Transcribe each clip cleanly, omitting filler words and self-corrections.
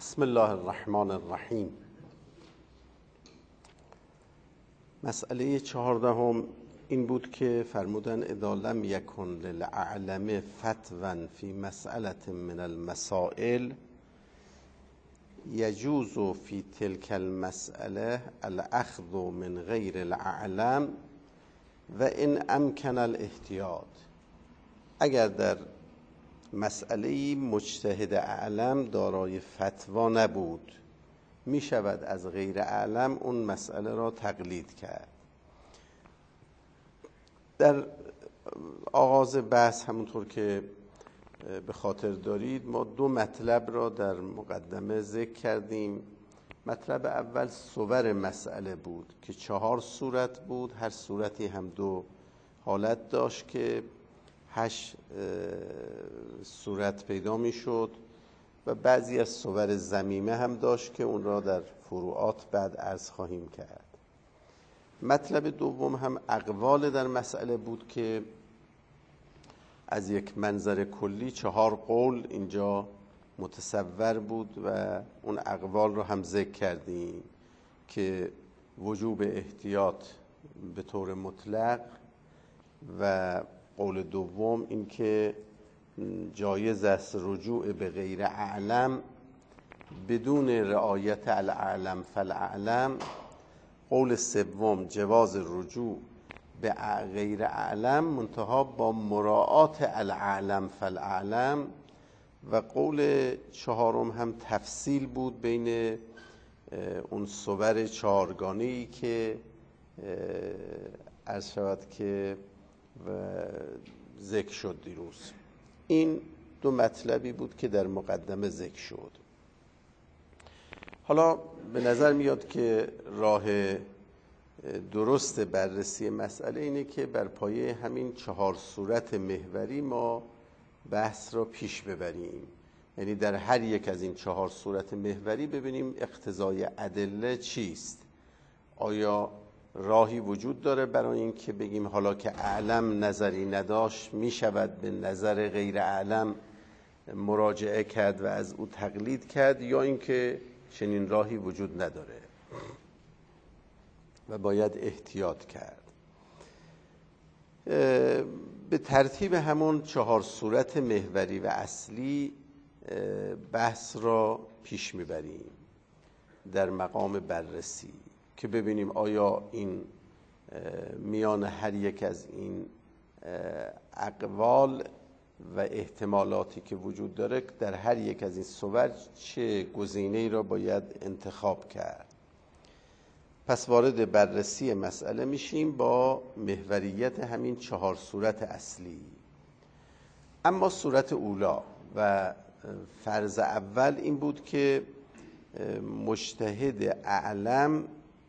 بسم الله الرحمن الرحیم. مسئله 14 این بود که فرمودن اذا لم یکن للأعلم فتوا فی مسئله من المسائل یجوز فی تلک المسئله الاخذ من غیر الاعلم و ان امکن الاحتیاط. اگر در مسئله مجتهد اعلم دارای فتوا نبود، می شود از غیر اعلم اون مسئله را تقلید کرد. در آغاز بحث همونطور که به خاطر دارید ما دو مطلب را در مقدمه ذکر کردیم. مطلب اول صور مسئله بود که 4 صورت بود، هر صورتی هم 2 حالت داشت که 8 صورت پیدا می شد و بعضی از صور ضمیمه هم داشت که اون را در فروعات بعد عرض خواهیم کرد. مطلب دوم هم اقوال در مسئله بود که از یک منظر کلی 4 قول اینجا متصور بود و اون اقوال رو هم ذکر کردیم که وجوب احتیاط به طور مطلق و قول دوم این که جایز است رجوع به غیر اعلم بدون رعایت الاعلم فالاعلم. قول سوم جواز رجوع به غیر اعلم منتها با مراعات الاعلم فالاعلم. و قول 4 هم تفصیل بود بین اون صور 4گانه‌ای که عرض شود که ذکر شد دیروز. این 2 مطلبی بود که در مقدمه ذکر شد. حالا به نظر میاد که راه درست بررسی مسئله اینه که بر پایه همین 4 صورت محوری ما بحث را پیش ببریم، یعنی در هر یک از این 4 صورت محوری ببینیم اقتضای ادله چیست. آیا راهی وجود داره برای این که بگیم حالا که اعلم نظری نداشت می شود به نظر غیر اعلم مراجعه کرد و از او تقلید کرد، یا اینکه چنین راهی وجود نداره و باید احتیاط کرد. به ترتیب همون 4 صورت محوری و اصلی بحث را پیش میبریم در مقام بررسی که ببینیم آیا این میان هر یک از این اقوال و احتمالاتی که وجود داره در هر یک از این صور چه گزینه‌ای را باید انتخاب کرد. پس وارد بررسی مسئله میشیم با محوریت همین 4 صورت اصلی. اما صورت اولا و فرض اول این بود که مجتهد اعلم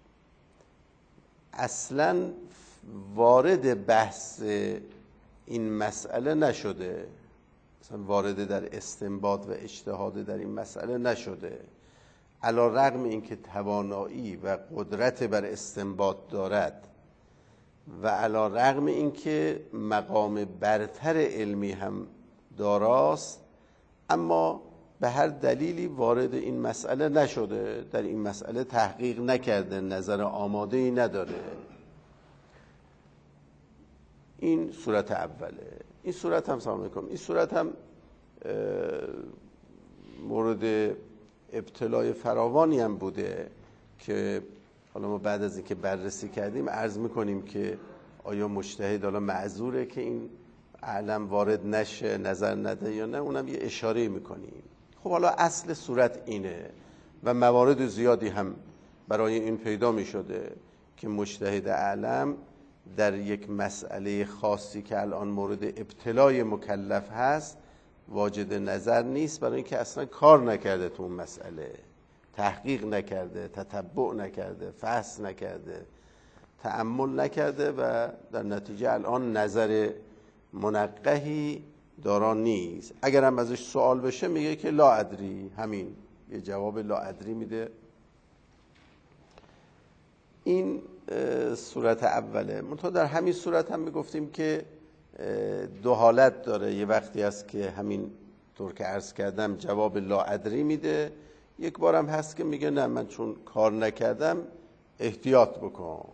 اصلا وارد بحث این مسئله نشده، مثلا وارد در استنباط و اجتهاد در این مسئله نشده، علی رغم اینکه توانایی و قدرت بر استنباط دارد و علی رغم اینکه مقام برتر علمی هم داراست، اما به هر دلیلی وارد این مسئله نشده، در این مسئله تحقیق نکرده، نظر آماده‌ای نداره. این صورت اوله. این صورت هم سلام علیکم، این صورت هم مورد ابتلای فراوانی هم بوده که حالا ما بعد از اینکه بررسی کردیم عرض میکنیم که آیا مجتهد حالا معذوره که این اعلم وارد نشه، نظر نده یا نه، اونم یه اشاره میکنیم. خب حالا اصل صورت اینه و موارد زیادی هم برای این پیدا میشده که مجتهد اعلم در یک مسئله خاصی که الان مورد ابتلای مکلف هست واجد نظر نیست، برای اینکه اصلا کار نکرده تو اون مسئله، تحقیق نکرده، تتبع نکرده، فحص نکرده، تأمل نکرده و در نتیجه الان نظر منقحی دارا نیست. اگر هم ازش سوال بشه میگه که لا ادری، همین یه جواب لا ادری میده. این صورت اوله. منتها در همین صورت هم میگفتیم که 2 حالت داره. یه وقتی هست که همین طور که عرض کردم جواب لا ادری میده، یک بارم هست که میگه نه من چون کار نکردم احتیاط بکن.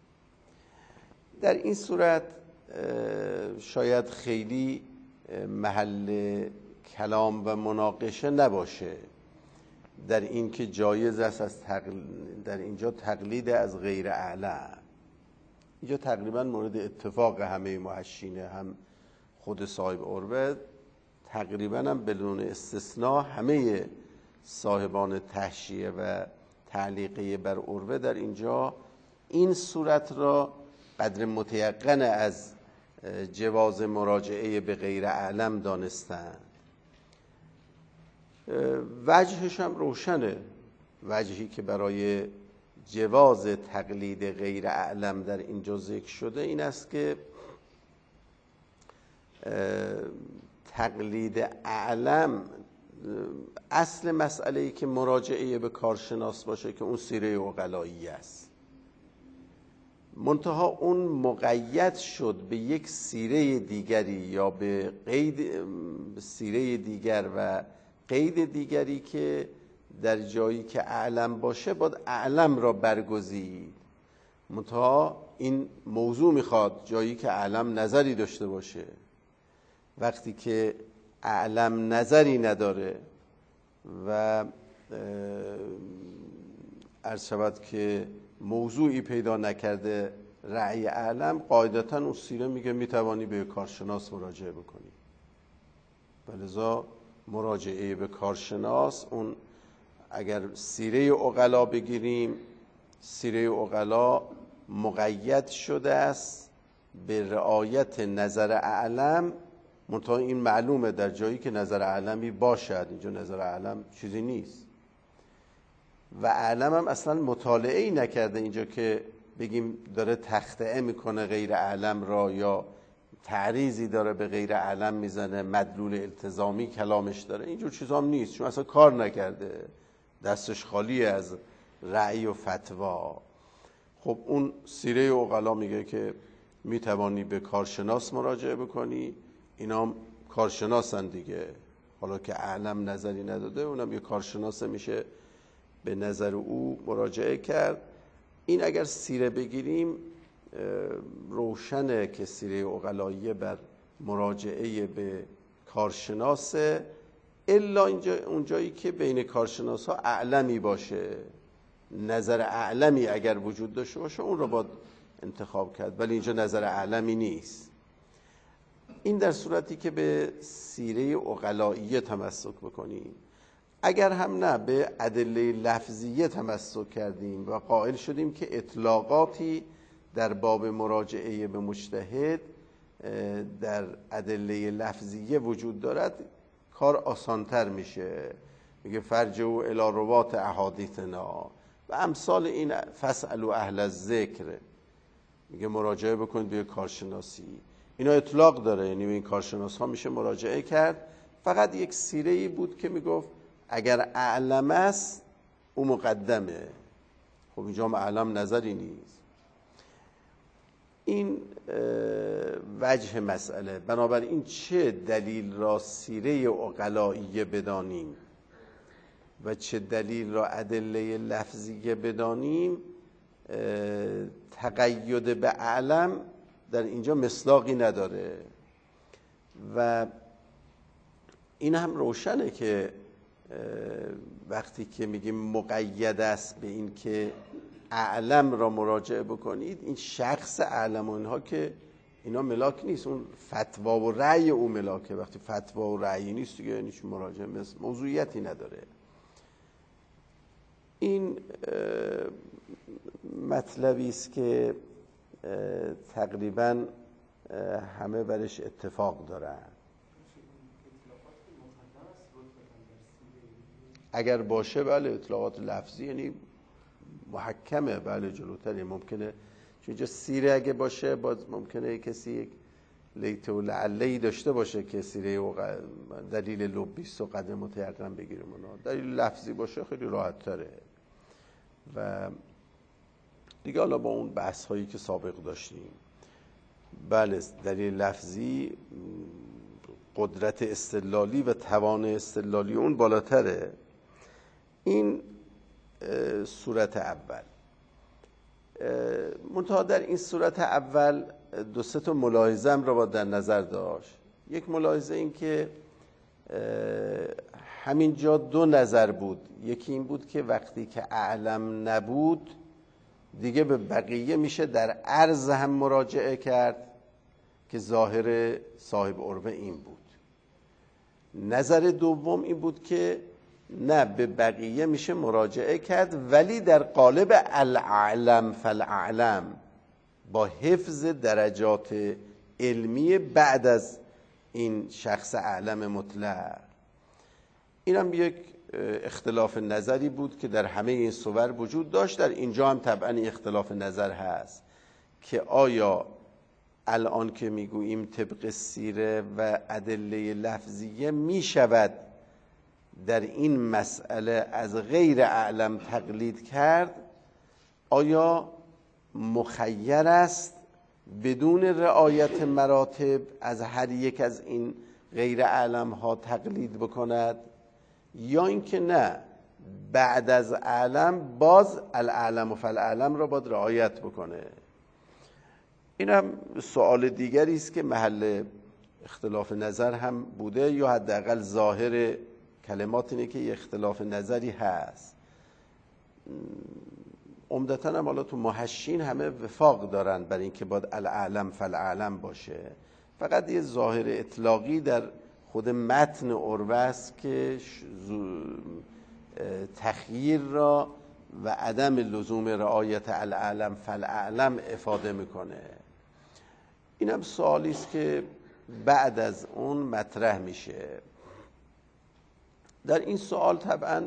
در این صورت شاید خیلی محل کلام و مناقشه نباشه در این که جایز است در اینجا تقلید از غیر اعلم. اینجا تقریبا مورد اتفاق همه محشینه، هم خود صاحب عروه، تقریبا هم بدون استثناء همه صاحبان تحشیه و تعلیقه بر عروه در اینجا این صورت را قدر متیقن از جواز مراجعه به غیر اعلم دانستند. وجهش هم روشنه. وجهی که برای جواز تقلید غیر اعلم در اینجا ذکر شده این است که تقلید اعلم اصل مسئله‌ای که مراجعه به کارشناس باشه که اون سیره عقلایی است، منتها اون مقید شد به یک سیره دیگری یا به قید سیره دیگر و قید دیگری که در جایی که اعلم باشه باید اعلم را برگزید. منتها این موضوع میخواد جایی که اعلم نظری داشته باشه. وقتی که اعلم نظری نداره و عرض شود که موضوعی پیدا نکرده رأی اعلم، قاعدتا اون سیره میگه میتوانی به کارشناس مراجعه بکنی. ولذا مراجعه به کارشناس، اون اگر سیره عقلا بگیریم، سیره عقلا مقید شده است به رعایت نظر اعلم، منتها این معلومه در جایی که نظر اعلمی باشد. اینجا نظر اعلم چیزی نیست و اعلم هم اصلا مطالعه‌ای نکرده اینجا که بگیم داره تخطئه میکنه غیر اعلم را یا تعریضی داره به غیر اعلم میزنه، مدلول التزامی کلامش داره. اینجور چیزا هم نیست، چون اصلا کار نکرده، دستش خالی از رأی و فتوا. خب اون سیره عقلا میگه که میتوانی به کارشناس مراجعه بکنی. اینا هم کارشناسن دیگه، حالا که اعلم نظری نداده اونم یه کارشناسه، میشه به نظر او مراجعه کرد. این اگر سیره بگیریم روشنه که سیره عقلاییه بر مراجعه به کارشناسه، الا اونجایی که بین کارشناس ها اعلمی باشه، نظر اعلمی اگر وجود داشته باشه اون رو باید انتخاب کرد، ولی اینجا نظر اعلمی نیست. این در صورتی که به سیره عقلاییه تمسک بکنیم. اگر هم نه، به ادله لفظیه تمسک کردیم و قائل شدیم که اطلاقاتی در باب مراجعه به مجتهد در ادله لفظیه وجود دارد، کار آسانتر میشه. میگه فرجعوا الی روات احادیثنا و امثال این، فاسألوا اهل الذکر، میگه مراجعه بکنید به کارشناسی. اینا اطلاق داره، یعنی به این کارشناس ها میشه مراجعه کرد. فقط یک سیره‌ای بود که میگفت اگر اعلم است او مقدمه. خب اینجا هم اعلم نظری نیست. این وجه مسئله. بنابراین چه دلیل را سیره عقلاییه بدانیم و چه دلیل را ادله لفظیه بدانیم، تقید به اعلم در اینجا مصداقی نداره و این هم روشنه که وقتی که میگیم مقید است به این که اعلم را مراجعه بکنید، این شخص اعلم و اینها که اینا ملاک نیست، اون فتوا و رأی او ملاکه. وقتی فتوا و رأی نیست دیگه یعنی مراجعه موضوعیتی نداره. این مطلبی است که تقریبا همه برش اتفاق دارن. اگر باشه بله، اطلاقات لفظی یعنی محکمه، بله جلوتره. ممکنه چون اینجا سیره اگه باشه باز ممکنه کسی یک لیت و لعله‌ای داشته باشه که سیره و دلیل لبیست و قدر متیقن بگیریم. دلیل لفظی باشه خیلی راحت تره. و دیگه حالا با اون بحث هایی که سابق داشتیم، بله دلیل لفظی قدرت استدلالی و توان استدلالی اون بالاتره. این صورت اول. منتها در این صورت اول دو سه تا ملاحظه‌ام را باید در نظر داشت. یک ملاحظه این که همینجا دو نظر بود. یکی این بود که وقتی که اعلم نبود دیگه به بقیه میشه در عرض هم مراجعه کرد که ظاهر صاحب عروه این بود. نظر دوم این بود که نه، به بقیه میشه مراجعه کرد ولی در قالب الاعلم فالاعلم، با حفظ درجات علمی بعد از این شخص اعلم مطلق. این هم یک اختلاف نظری بود که در همه این صور وجود داشت. در اینجا هم طبعا اختلاف نظر هست که آیا الان که میگوییم طبق سیره و ادله لفظیه میشود در این مسئله از غیر اعلم تقلید کرد؟ آیا مخیر است بدون رعایت مراتب از هر یک از این غیر اعلم ها تقلید بکند، یا اینکه نه، بعد از اعلم باز الاعلم و فالاعلم را باید رعایت بکنه؟ این هم سوال دیگری است که محل اختلاف نظر هم بوده، یا حداقل ظاهر کلمات اینه که یه اختلاف نظری هست. عمدتاً هم حالا تو محشین همه وفاق دارن برای اینکه باید الاعلم فالاعلم باشه. فقط یه ظاهر اطلاقی در خود متن عروه است که تخییر را و عدم لزوم رعایت الاعلم فالاعلم افاده میکنه. این هم سوالی است که بعد از اون مطرح میشه. در این سوال طبعا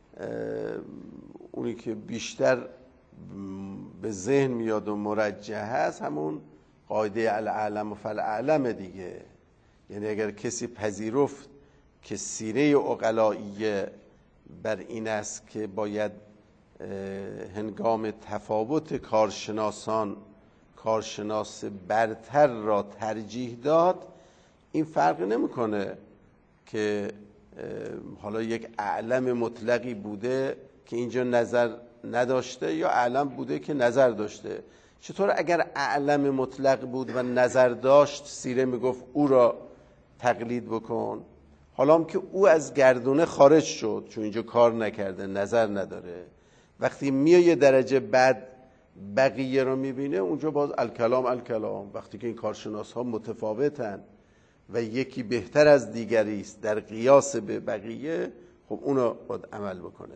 اونی که بیشتر به ذهن میاد و مرجح هست همون قاعده الاعلم و فالاعلم دیگه. یعنی اگر کسی پذیرفت که سیره عقلائیه بر این است که باید هنگام تفاوت کارشناسان کارشناس برتر را ترجیح داد، این فرق نمیکنه که حالا یک اعلم مطلقی بوده که اینجا نظر نداشته یا اعلم بوده که نظر داشته. چطور اگر اعلم مطلق بود و نظر داشت سیره میگفت او را تقلید بکن، حالا هم که او از گردونه خارج شد چون اینجا کار نکرده نظر نداره، وقتی میاد یه درجه بعد بقیه رو میبینه اونجا باز الکلام. وقتی که این کارشناس ها متفاوتن و یکی بهتر از دیگری است در قیاس به بقیه، خب اونو باید عمل بکنه.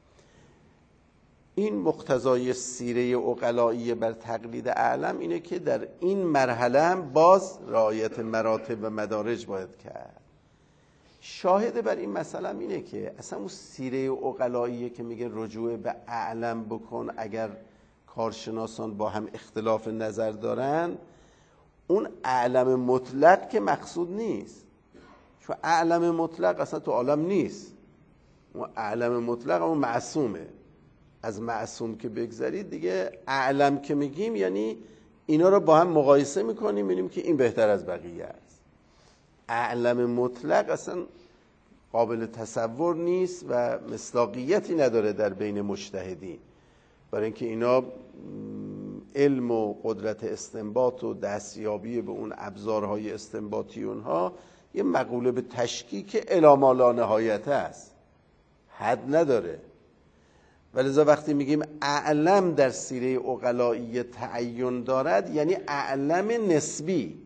این مقتضای سیره عقلائیه بر تقلید اعلم اینه که در این مرحله هم باز رعایت مراتب و مدارج باید کرد. شاهد بر این مسئله اینه که اصلا اون سیره عقلائیه که میگه رجوع به اعلم بکن اگر کارشناسان با هم اختلاف نظر دارن، اون اعلم مطلق که مقصود نیست، چون اعلم مطلق اصلا تو عالم نیست. اون اعلم مطلق اون معصومه. از معصوم که بگذارید دیگه اعلم که میگیم یعنی اینا رو با هم مقایسه میکنیم میبینیم که این بهتر از بقیه است. اعلم مطلق اصلا قابل تصور نیست و مصداقیتی نداره در بین مجتهدین، برای اینکه اینا علم و قدرت استنباط و دستیابی به اون ابزارهای استنباطی اونها یه مقوله به تشکیک الی ما لا نهایت است، حد نداره. ولذا وقتی میگیم اعلم در سیره عقلائیه تعین دارد یعنی اعلم نسبی.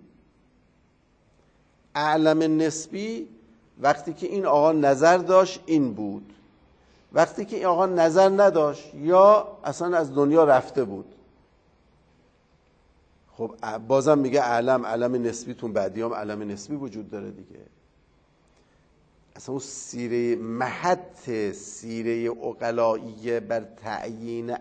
اعلم نسبی وقتی که این آقا نظر داشت این بود، وقتی که این آقا نظر نداشت یا اصلا از دنیا رفته بود، خب بازم میگه علم نسبی. تون بعدی هم علم نسبی وجود داره دیگه. اصلا اون سیره محط سیره عقلائیه بر تعیین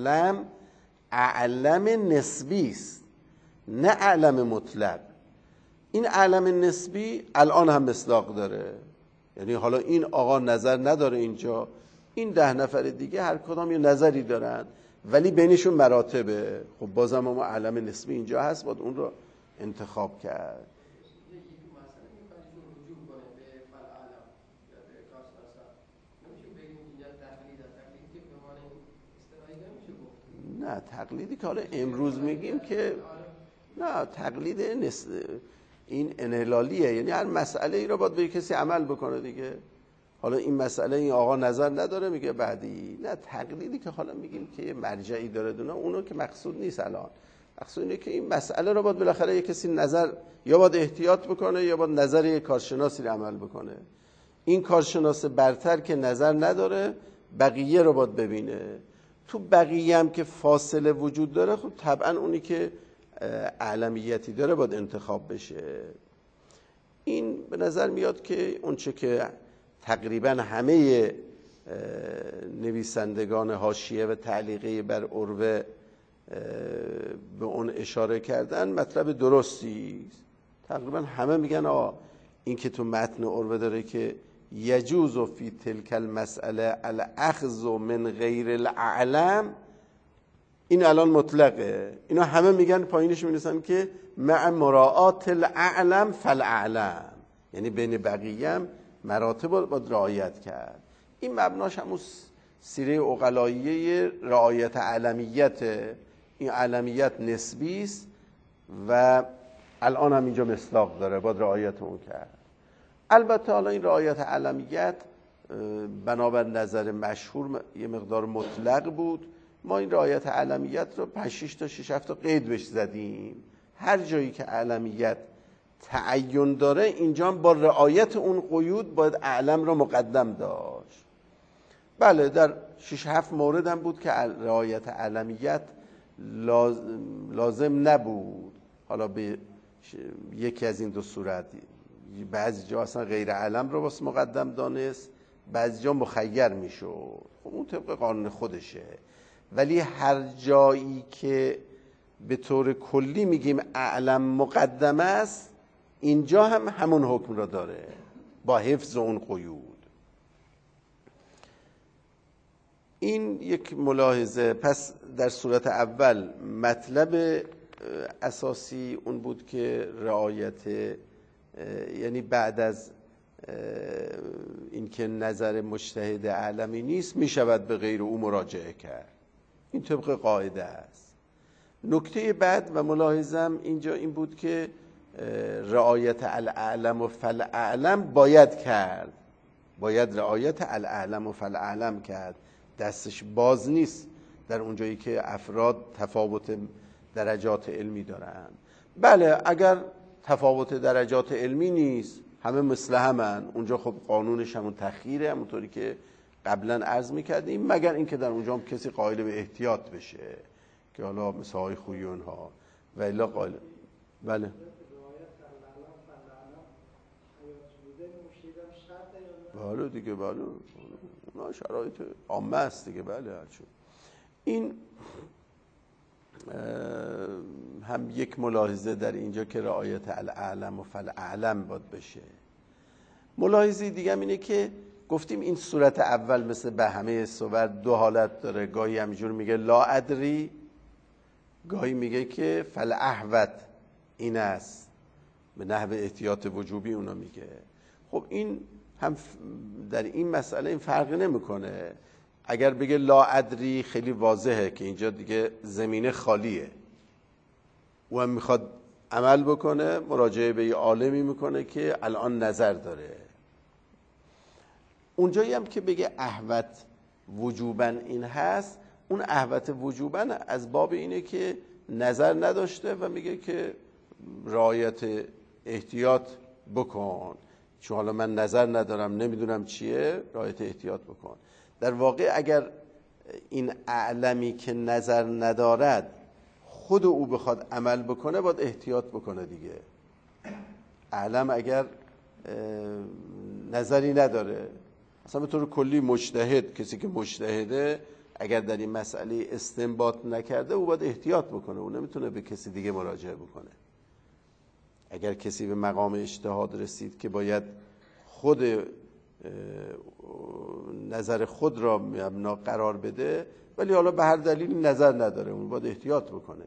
اعلم نسبی است، نه اعلم مطلق. این اعلم نسبی الان هم مصداق داره، یعنی حالا این آقا نظر نداره اینجا، این 10 نفر دیگه هر کدام یه نظری دارن ولی بینشون مراتبه. خب بازم ما اعلم نسبی اینجا هست، باید اون رو انتخاب کرد. نه تقلیدی که حالا امروز میگیم که نه، تقلید این انحلالیه، یعنی هر مسئله ای رو باید به کسی عمل بکنه دیگه. حالا این مسئله این آقا نظر نداره میگه بعدی نه، تقلیدی که حالا میگیم که یه مرجعی داره دونه اونو که مقصود نیست. الان مقصود اینه که این مسئله رو باید بالاخره یه کسی نظر یا باید احتیاط بکنه یا باید نظر یه کارشناسی رو عمل بکنه. این کارشناس برتر که نظر نداره بقیه رو باید ببینه. تو بقیه هم که فاصله وجود داره خب طبعا اونی که اعلمیتی داره باید انتخاب بشه. این به نظر میاد که اونچه که تقریبا همه نویسندگان حاشیه و تعلیقی بر عروه به اون اشاره کردن مطلب درستی است. تقریبا همه میگن این که تو متن عروه داره که یجوز فی تلک المسئله الاخذ من غیر الاعلم، این الان مطلقه. اینا همه میگن پایینش می‌نویسن که مع مراعات الاعلم فالاعلم، یعنی بین بقیه هم مراتب باید رعایت کرد. این مبناش همون سیره عقلاییه رعایت علمیت. این علمیت نسبی است و الان هم اینجا مصداق داره، باید رعایت اون کرد. البته حالا این رعایت علمیت بنابر نظر مشهور یه مقدار مطلق بود. ما این رعایت علمیت رو 5-6 تا 6-7 تا قید بهش زدیم. هر جایی که علمیت تعین داره اینجا با رعایت اون قیود باید اعلم رو مقدم داشت. بله در 6-7 مورد هم بود که رعایت علمیت لازم نبود. حالا به یکی از این دو صورت، بعضی جا اصلا غیر علم رو واسه مقدم دانست، بعضی جا مخیر میشد. خب اون طبق قانون خودشه. ولی هر جایی که به طور کلی میگیم اعلم مقدم است، اینجا هم همون حکم را داره با حفظ اون قیود. این یک ملاحظه. پس در صورت اول مطلب اساسی اون بود که رعایت، یعنی بعد از اینکه نظر مجتهد اعلمی نیست میشود به غیر او مراجعه کرد. این طبق قاعده است. نکته بعد و ملاحظم اینجا این بود که رعایت الاعلم و فالاعلم باید کرد، باید رعایت الاعلم و فالاعلم کرد. دستش باز نیست در اونجایی که افراد تفاوت درجات علمی دارن. بله اگر تفاوت درجات علمی نیست، همه مثل همن، اونجا خب قانونش همون تخییره، همونطوری که قبلا عرض میکردیم، مگر اینکه در اونجا هم کسی قائل به احتیاط بشه که حالا مثل های خویون ها و الا قائل. بله بله دیگه، بله اونا شرایط عامه است دیگه. بله هرچون این هم یک ملاحظه در اینجا که رعایت الاعلم و فالاعلم باید بشه. ملاحظه دیگه هم اینه که گفتیم این صورت اول مثل به همه صور دو حالت داره. گاهی همینجور میگه لا ادری، گاهی میگه که فالاحوط این است، به نحو احتیاط وجوبی اونا میگه. خب این هم در این مسئله این فرقی نمیکنه. اگر بگه لا ادری خیلی واضحه که اینجا دیگه زمینه خالیه، او هم میخواد عمل بکنه، مراجعه به یه عالمی میکنه که الان نظر داره. اونجایی هم که بگه احوط وجوبا این هست، اون احوط وجوبا از باب اینه که نظر نداشته و میگه که رعایت احتیاط بکن، چون حالا من نظر ندارم نمیدونم چیه، رعایت احتیاط بکن. در واقع اگر این اعلمی که نظر ندارد خود او بخواد عمل بکنه باید احتیاط بکنه دیگه. اعلم اگر نظری نداره، اصلا به طور کلی مجتهد، کسی که مجتهده اگر در این مسئله استنباط نکرده او باید احتیاط بکنه، او نمیتونه به کسی دیگه مراجعه بکنه. اگر کسی به مقام اجتهاد رسید که باید خود نظر خود را مبنا قرار بده ولی حالا به هر دلیلی نظر نداره، اون باید احتیاط بکنه.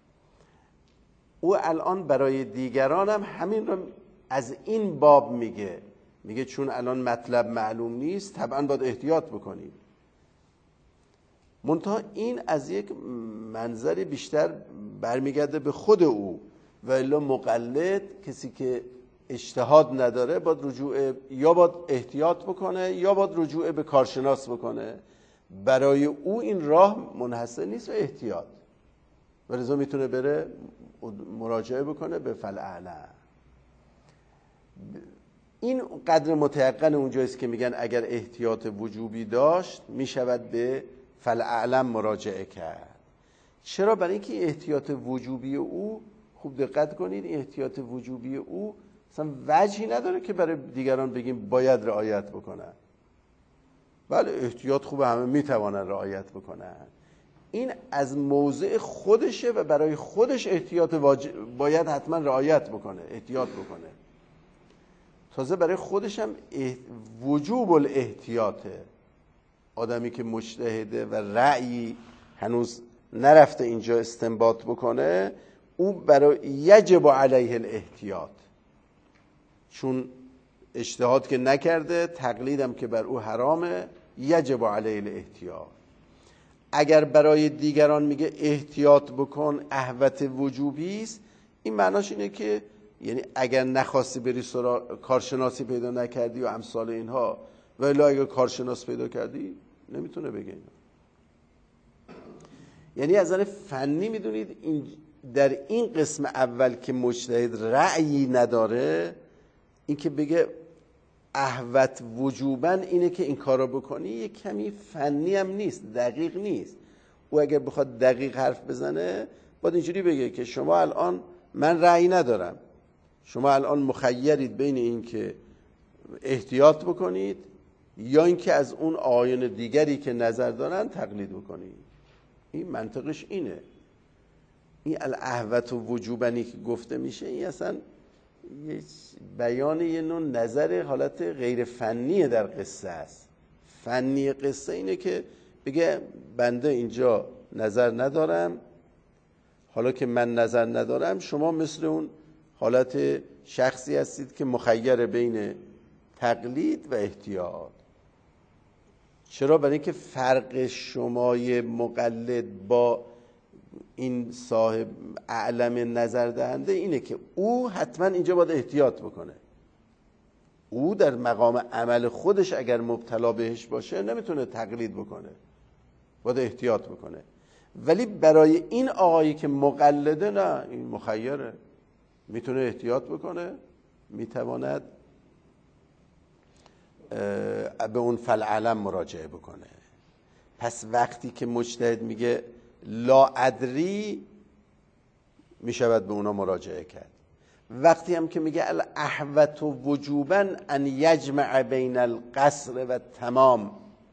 او الان برای دیگران هم همین رو از این باب میگه چون الان مطلب معلوم نیست طبعا باید احتیاط بکنید. منتها این از یک منظر بیشتر برمیگرده به خود او، و الا مقلد، کسی که اجتهاد نداره، یا باید احتیاط بکنه یا باید رجوع به کارشناس بکنه. برای او این راه منحصر نیست به احتیاط، و لذا میتونه بره مراجعه بکنه به فالاعلم. این قدر متيقن اونجاییست که میگن اگر احتیاط وجوبی داشت میشود به فالاعلم مراجعه کرد. چرا؟ برای اینکه احتیاط وجوبی او، خوب دقت کنید، احتیاط وجوبی او اصلا وجهی نداره که برای دیگران بگیم باید رعایت بکنن. بله احتیاط خوبه، همه میتوانن رعایت بکنن. این از موضع خودشه و برای خودش احتیاط باید حتما رعایت بکنه، احتیاط بکنه. تازه برای خودش هم وجوب الاحتیاطه. آدمی که مجتهده و رأیی هنوز نرفته اینجا استنباط بکنه، او برای یجب علیه الاحتیاط، چون اجتهاد که نکرده، تقلیدم که بر او حرامه، یجب علیه الاحتیاط. اگر برای دیگران میگه احتیاط بکن، احوط وجوبی است، این معناش اینه که یعنی اگر نخواستی بری کارشناسی پیدا نکردی و امثال اینها، ولی اگر کارشناس پیدا کردی نمیتونه بگه اینا. یعنی از نظر فنی میدونید در این قسم اول که مجتهد رأیی نداره، این که بگه احوط وجوباً اینه که این کارو بکنی، یک کمی فنی هم نیست، دقیق نیست. او اگر بخواد دقیق حرف بزنه باید اینجوری بگه که شما الان، من رأیی ندارم، شما الان مخیرید بین این که احتیاط بکنید یا اینکه از اون آیین دیگری که نظر دارن تقلید بکنید. این منطقش اینه. این الاحوط و وجوبنی که گفته میشه، این اصلا بیان یه نوع نظر حالت غیر فنی در قصه است. فنی قصه اینه که بگه بنده اینجا نظر ندارم، حالا که من نظر ندارم شما مثل اون حالت شخصی هستید که مخیر بین تقلید و احتیاط. چرا؟ برای اینکه فرق شمای مقلد با این صاحب اعلم نظر دهنده اینه که او حتما اینجا باید احتیاط بکنه. او در مقام عمل خودش اگر مبتلا بهش باشه نمیتونه تقلید بکنه، باید احتیاط بکنه. ولی برای این آقایی که مقلده نه، این مخیره، میتونه احتیاط بکنه، میتواند به اون فالعلم مراجعه بکنه. پس وقتی که مجتهد میگه لا ادری، میشود به اونا مراجعه کرد. وقتی هم که میگه الاحوط وجوبا ان یجمع بین القصر و تمام،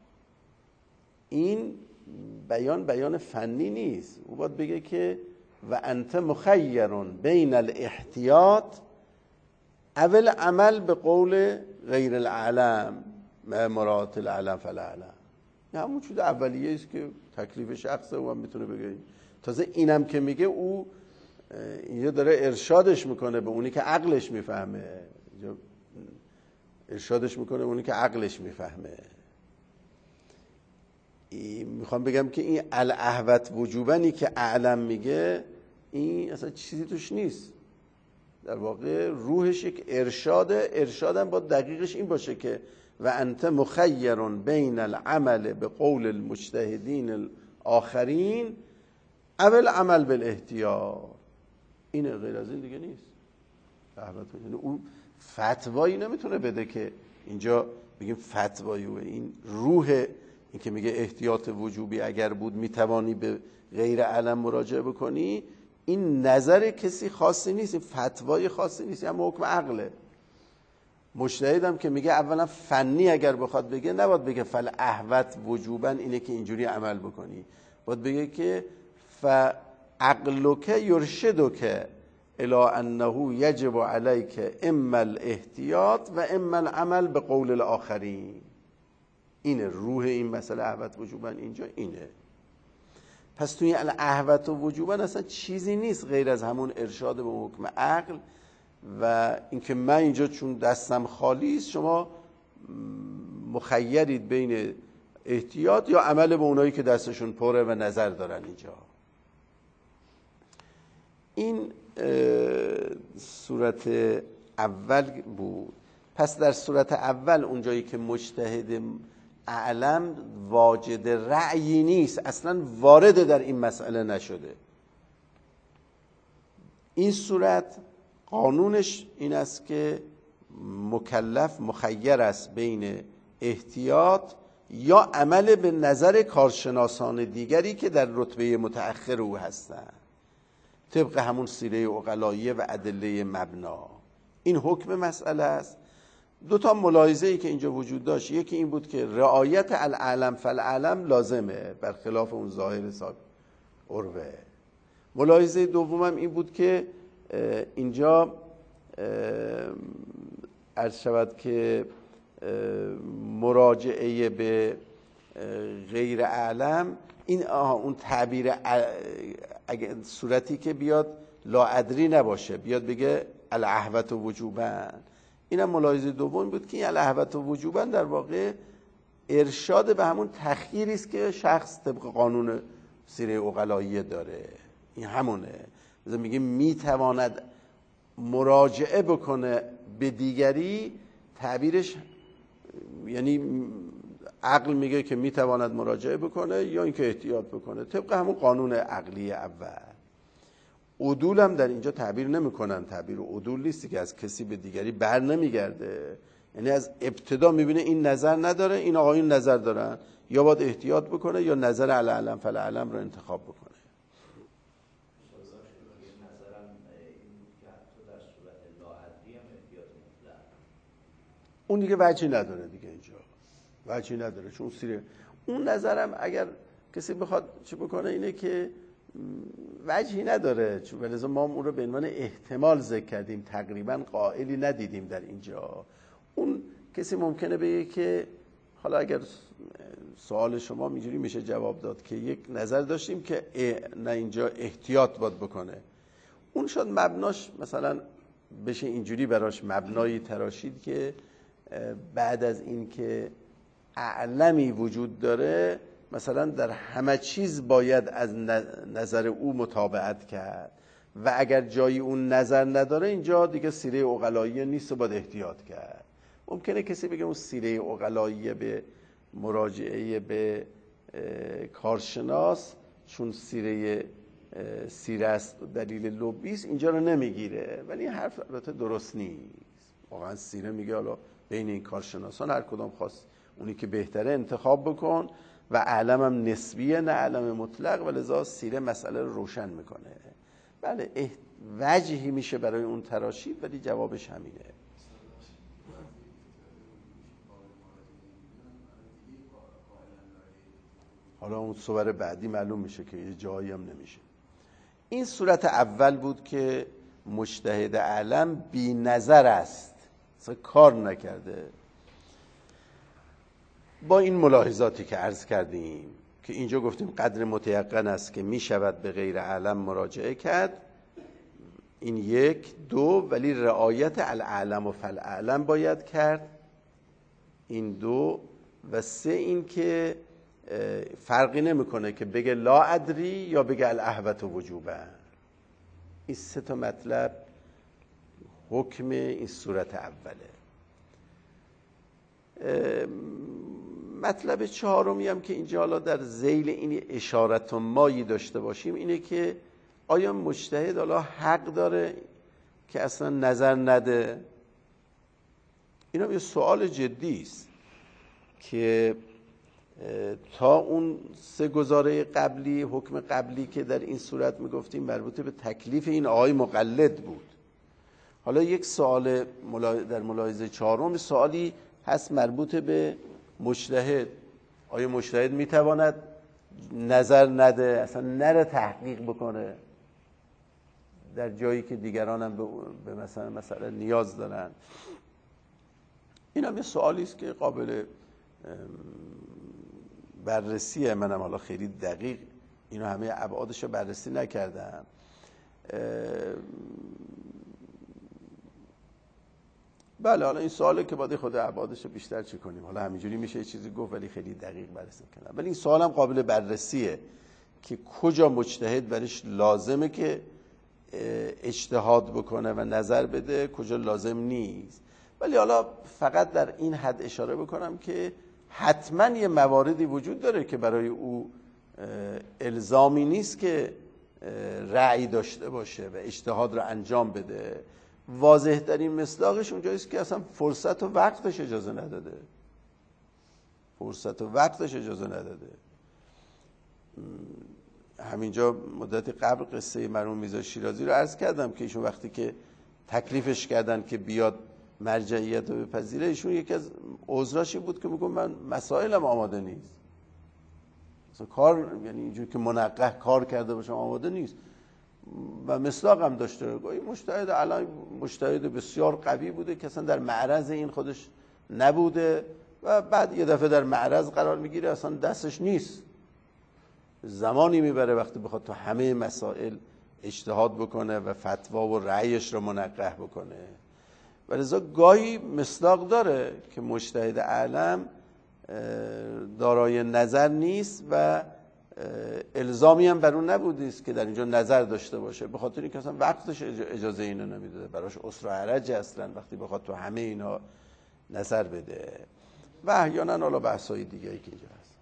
این بیان فنی نیست. او باید بگه که و انت مخیر بین الاحتیاط او العمل به قول غیر العلم مراعات العلم فالعلم. همون چیز اولیه است که تکلیف شخصه و هم میتونه بگه. تازه اینم که میگه او اینجا داره ارشادش میکنه به اونی که عقلش میفهمه، ارشادش میکنه به اونی که عقلش میفهمه. میخوام بگم که این الاحوط وجوبنی که اعلم میگه، این اصلا چیزی توش نیست. در واقع روحش یک ارشاده. ارشادم با دقیقش این باشه که و انت مخیر بین العمل به قول المجتهدین الاخرین او العمل بالاحتیاط. این غیر از این دیگه نیست. اون فتوایی نمیتونه بده که اینجا بگیم فتوایی. و این روح این که میگه احتیاط وجوبی اگر بود میتوانی به غیر علم مراجعه بکنی، این نظر کسی خاصی نیست، این فتوای خاصی نیست، این حکم عقله. مجتهدم که میگه اولا فنی اگر بخواد بگه، نباید بگه فالاحوط وجوبا اینه که اینجوری عمل بکنی، باید بگه که فعقلک یرشدک الی انه یجب علیک اما الاحتیاط و اما العمل به قول الاخرین. اینه روح این مسئله احوط وجوبا اینجا اینه. پس توی الاحوط و وجوبا اصلا چیزی نیست غیر از همون ارشاد به حکم عقل و اینکه من اینجا چون دستم خالی است، شما مخیرید بین احتیاط یا عمل به اونایی که دستشون پره و نظر دارن اینجا. این صورت اول بود. پس در صورت اول اونجایی که مجتهد اعلم واجد رأیی نیست، اصلا وارد در این مسئله نشده. این صورت قانونش این است که مکلف مخیر است بین احتیاط یا عمل به نظر کارشناسان دیگری که در رتبه متأخر او هستند، طبق همون سیره عقلاییه و ادله مبنا. این حکم مسئله است. دو تا ملاحظه‌ای که اینجا وجود داشت، یکی این بود که رعایت العلم فالعلم لازمه برخلاف اون ظاهر صاحب عروه. ملاحظه دومم این بود که اینجا عرض شود که مراجعه به غیر اعلم، این اون تعبیر اگه صورتی که بیاد لا ادری نباشه، بیاد بگه الاحوط وجوبا، اینم ملاحظه دوم بود که این الاحوط وجوبا در واقع ارشاد به همون تخییری است که شخص طبق قانون سیره عقلاییه داره. این همونه. مثلا میگه میتواند مراجعه بکنه به دیگری، تعبیرش یعنی عقل میگه که میتواند مراجعه بکنه یا اینکه احتیاط بکنه طبق همون قانون عقلی اول. عدول هم در اینجا تعبیر نمیکنن، تعبیر عدول نیستی که از کسی به دیگری بر نمیگرده، یعنی از ابتدا میبینه این نظر نداره، این آقایون نظر دارن، یا باید احتیاط بکنه یا نظر العلم فالعلم رو انتخاب بکنه. اون دیگه وجهی نداره دیگه، اینجا وجهی نداره، چون سیره اون نظرم اگر کسی بخواد چی بکنه اینه که وجهی نداره، چون لذا ما اون رو به عنوان احتمال ذکر کردیم، تقریبا قائلی ندیدیم در اینجا. اون کسی ممکنه بگه که حالا اگر سوال شما اینجوری میشه جواب داد که یک نظر داشتیم که نه اینجا احتیاط باید بکنه، اون شاید مبناش مثلا بشه اینجوری براش مبنایی تراشید که بعد از این که اعلمی وجود داره مثلا در همه چیز باید از نظر او متابعت کرد و اگر جایی اون نظر نداره اینجا دیگه سیره عقلاییه نیست و باید احتیاط کرد. ممکنه کسی بگه اون سیره عقلاییه به مراجعه به کارشناس چون سیره است دلیل لبی است اینجا رو نمیگیره، ولی این حرف البته درست نیست. واقعا سیره میگه حالا بین این کارشناسان هر کدام خواست اونی که بهتره انتخاب بکن و علم هم نسبیه نه علم مطلق، و لذا سیره مسئله رو روشن میکنه. بله وجهی میشه برای اون تراشید، ولی جوابش همینه. حالا اون صور بعدی معلوم میشه که یه جایی هم نمیشه. این صورت اول بود که مجتهد اعلم بی نظر است، اصلا کار نکرده. با این ملاحظاتی که عرض کردیم که اینجا گفتیم قدر متیقن است که می شود به غیر اعلم مراجعه کرد، این یک. دو، ولی رعایت العلم و فالعلم باید کرد، این دو. و سه، این که فرقی نمیکنه که بگه لا ادری یا بگه الاحوط وجوبا. این سه تا مطلب حکم این صورت اوله. مطلب چهارمی هم که اینجا حالا در ذیل این اشارت و مایی داشته باشیم اینه که آیا مجتهد حالا حق داره که اصلا نظر نده؟ این هم یه سوال جدی است که تا اون سه گزاره قبلی، حکم قبلی که در این صورت میگفتیم مربوط به تکلیف این آقای مقلد بود. حالا یک سوال در ملاحظه چهارم سوالی هست مربوط به مجتهد. آیا مجتهد میتواند نظر نده، اصلا نره تحقیق بکنه در جایی که دیگران هم به مثلا نیاز دارن؟ این هم یه سوالی است که قابل بررسیه. منم حالا خیلی دقیق اینو همه ابعادش رو بررسی نکردم. بله حالا این سواله که باید خود ابعادش رو بیشتر چی کنیم. حالا همینجوری میشه یه چیزی گفت ولی خیلی دقیق بررسی کنم. ولی این سوال هم قابل بررسیه که کجا مجتهد برش لازمه که اجتهاد بکنه و نظر بده، کجا لازم نیست. ولی حالا فقط در این حد اشاره بکنم که حتما یه مواردی وجود داره که برای او الزامی نیست که رأی داشته باشه و اجتهاد رو انجام بده. واضح ترین مصداقش اونجاییست که اصلا فرصت و وقتش اجازه نداده. فرصت و وقتش اجازه نداده. همینجا مدت قبل قصه مرحوم میرزا شیرازی رو عرض کردم که ایشون وقتی که تکلیفش کردن که بیاد مرجعیت رو بپذیره، ایشون یکی از عذراش این بود که میگم من مسائلم آماده نیست. مثلا کار، یعنی اینجوری که منقح کار کرده باشم آماده نیست و مصداق هم داشته. گاهی مجتهد الان مجتهد بسیار قوی بوده که اصلا در معرض این خودش نبوده و بعد یه دفعه در معرض قرار میگیره، اصلا دستش نیست. زمانی میبره وقتی بخواد تو همه مسائل اجتهاد بکنه و فتوا و رأیش رو منقح بکنه. و لذا گاهی مصداق داره که مجتهد اعلم دارای نظر نیست و الزامی هم بر اون نبودیست که در اینجا نظر داشته باشه، به خاطر اینکه اصلا وقتش اجازه اینو نمیداده، براش عسر و حرج اصلا وقتی بخواد تو همه اینا نظر بده. و احیانا حالا بحثای دیگه‌ای که اینجا هست.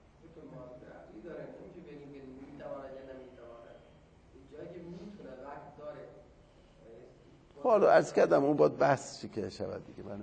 حالا عرض کردم اون باید بحث چی که شود دیگه. من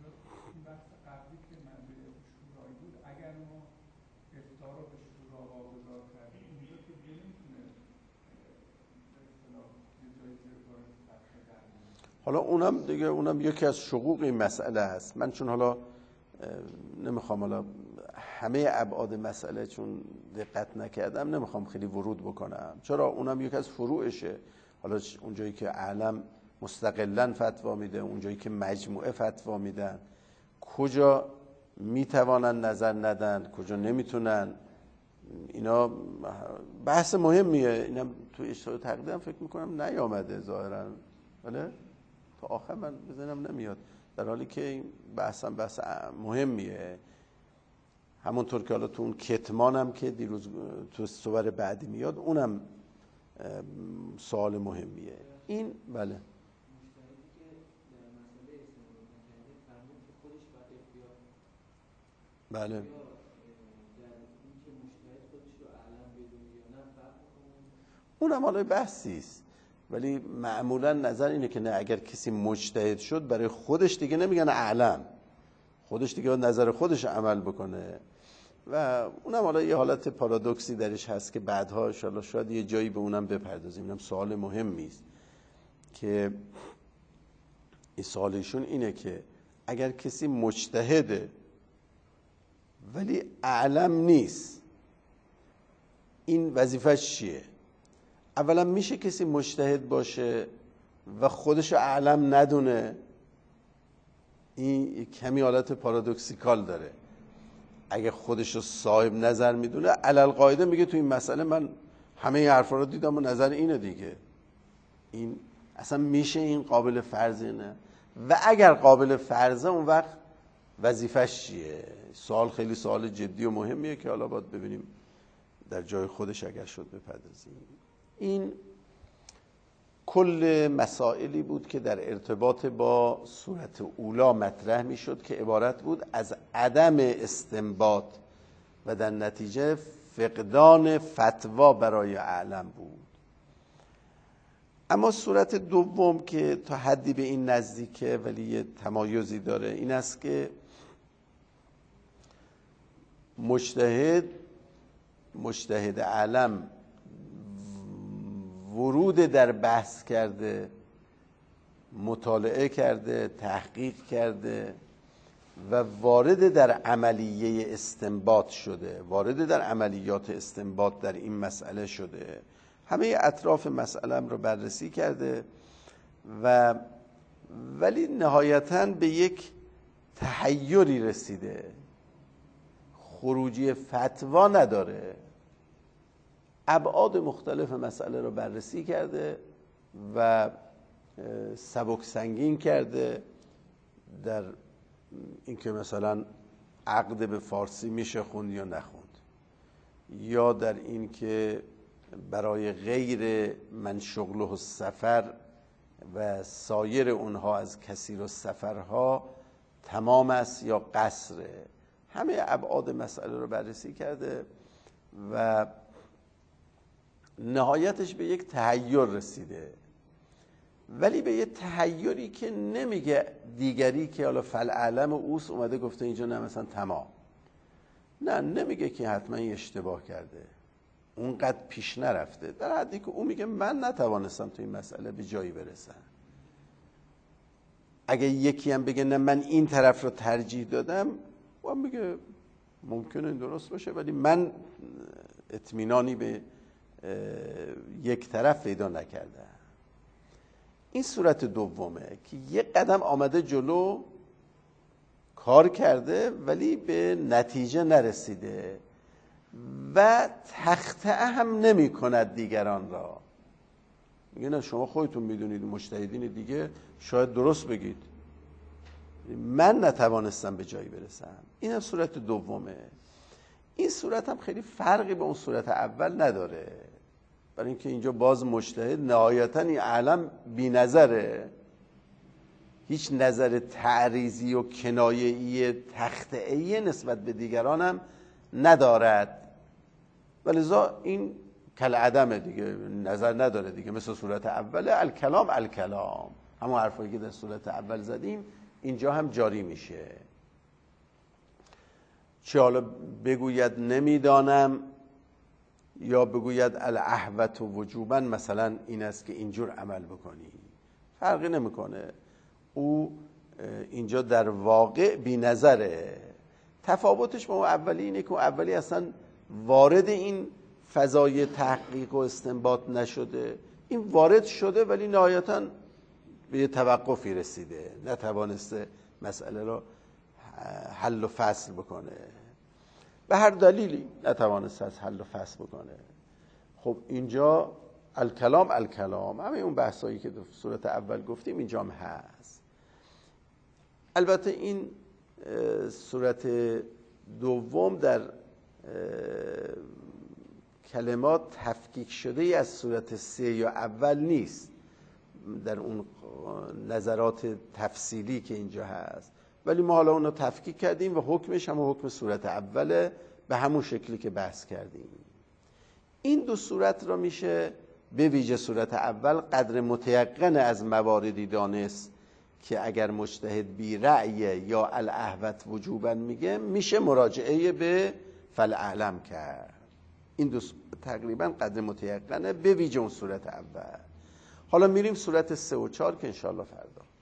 حالا اونم دیگه، اونم یکی از شقوق این مسئله هست. من چون حالا نمیخوام حالا همه ابعاد مسئله چون دقت نکردم نمیخوام خیلی ورود بکنم، چرا اونم یکی از فروعشه. حالا اونجایی که عالم مستقلاً فتوا میده، اونجایی که مجموعه فتوا میدن، کجا میتوانن نظر ندن، کجا نمیتونن، اینا بحث مهمیه. اینم تو اشاره تقدیم فکر میکنم نیامده ظاهرا، بله تا آخر من بزنم نمیاد، در حالی که این بحث مهمیه. همونطور که حالا تو اون کتمانم که دیروز تو صور بعدی میاد اونم سوال مهمیه. این بله بله اونم حالا بحثیست، ولی معمولا نظر اینه که نه، اگر کسی مجتهد شد برای خودش دیگه نمیگن اعلم، خودش دیگه نظر خودش عمل بکنه. و اونم حالا یه حالت پارادوکسی درش هست که بعدها ان شاءالله شاید یه جایی به اونم بپردازیم. اینم سوال مهمی است که این سوالشون اینه که اگر کسی مجتهده ولی اعلم نیست، این وظیفش چیه؟ اولا میشه کسی مجتهد باشه و خودشو اعلم ندونه؟ این کمی حالت پارادوکسیکال داره. اگه خودشو صاحب نظر میدونه علل قاعده میگه تو این مسئله من همه این حرفا رو دیدم و نظر اینه دیگه. این اصلا میشه این قابل فرضه؟ نه. و اگر قابل فرضه اون وقت وظیفش چیه؟ سوال خیلی سوال جدی و مهمیه که حالا باید ببینیم در جای خودش اگر شد بپردازیم. این کل مسائلی بود که در ارتباط با صورت اولا مطرح می شد که عبارت بود از عدم استنباط و در نتیجه فقدان فتوا برای اعلم بود. اما صورت دوم که تا حدی به این نزدیکه ولی یه تمایزی داره، این است که مجتهد اعلم ورود در بحث کرده، مطالعه کرده، تحقیق کرده و وارد در عملیه استنباط شده، وارد در عملیات استنباط در این مسئله شده، همه اطراف مسئله رو بررسی کرده و ولی نهایتاً به یک تحیری رسیده، خروجی فتوا نداره، ابعاد مختلف مسئله رو بررسی کرده و سبک سنگین کرده در اینکه مثلا عقد به فارسی میشه خوند یا نخوند، یا در این که برای غیر من شغله السفر و سایر اونها از کثیر السفرها تمام است یا قصره. همه ابعاد مسئله رو بررسی کرده و نهایتش به یک تحیر رسیده، ولی به یه تحیری که نمیگه دیگری که حالا فالعلم اوست اومده گفته اینجا نه مثلا تمام، نه نمیگه که حتما اشتباه کرده، اونقدر پیش نرفته، در حدی که اون میگه من نتوانستم تو این مسئله به جایی برسم. اگه یکی هم بگه نه من این طرف رو ترجیح دادم، و میگه ممکنه این درست باشه ولی من اطمینانی به یک طرف پیدا نکردم. این صورت دومه که یک قدم آمده جلو، کار کرده ولی به نتیجه نرسیده و تخطئه هم نمی کند دیگران را. میگه نه شما خودتون میدونید، مجتهدین دیگه شاید درست بگید، من نتوانستم به جایی برسم. این هم صورت دومه. این صورت هم خیلی فرقی به اون صورت اول نداره، برای اینکه اینجا باز مجتهد نهایتا این علم بی نظره، هیچ نظر تعریضی و کنایه‌ای تخطئه‌ای نسبت به دیگران هم ندارد، ولذا این کالعدمه دیگه، نظر نداره دیگه، مثل صورت اوله. الکلام الکلام، همون حرفایی که در صورت اول زدیم اینجا هم جاری میشه. چه حالا بگوید نمیدانم یا بگوید الاحوط وجوبا، مثلا این است که اینجور عمل بکنی، فرقی نمیکنه. او اینجا در واقع بی نظره. تفاوتش با اون اولی اینه که اون اولی اصلا وارد این فضای تحقیق و استنباط نشده، این وارد شده ولی نهایتا به یه توقفی رسیده، نتوانسته مسئله رو حل و فصل بکنه، به هر دلیلی نتوانسته از حل و فصل بکنه. خب اینجا الکلام الکلام، همه اون بحثایی که در صورت اول گفتیم اینجا هم هست. البته این صورت دوم در کلمات تفکیک شده ای از صورت سه یا اول نیست، در اون نظرات تفصیلی که اینجا هست، ولی ما حالا اونو تفکیک کردیم و حکمش هم حکم صورت اوله، به همون شکلی که بحث کردیم. این دو صورت را میشه به ویژه صورت اول قدر متیقن از مواردی دانست که اگر مجتهد بی رأی یا الاحوط وجوبا میگه، میشه مراجعه به فالعلم کرد. این دو تقریبا قدر متیقنه به ویژه اون صورت اول. حالا میریم صورت 3 و 4 که انشاءالله فردا